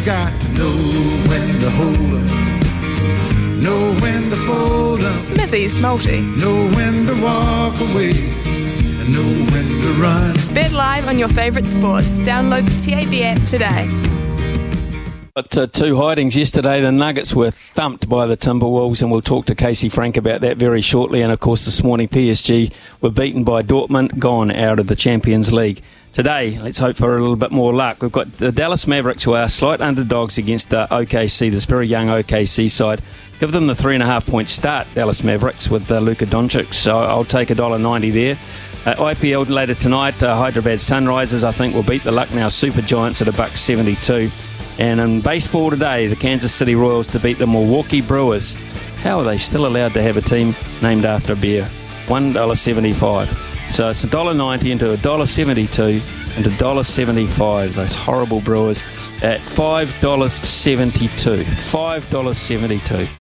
got to know when to hold 'em, know when to fold 'em, Smithy's Multi. know when to walk away, and know when to run. Bet live on your favourite sports. Download the TAB app today. But two hidings yesterday. The Nuggets were thumped by the Timberwolves, and we'll talk to Casey Frank about that very shortly. And of course, this morning PSG were beaten by Dortmund, gone out of the Champions League. Today, let's hope for a little bit more luck. We've got the Dallas Mavericks, who are slight underdogs against the OKC, this very young OKC side. Give them the 3.5-point start, Dallas Mavericks, with Luka Doncic. So I'll take $1.90 there. IPL later tonight, Hyderabad Sunrisers, I think, will beat the Lucknow Super Giants at $1.72. And in baseball today, the Kansas City Royals to beat the Milwaukee Brewers. How are they still allowed to have a team named after a beer? $1.75. So it's $1.90 into $1.72 and $1.75. Those horrible Brewers at $5.72. $5.72.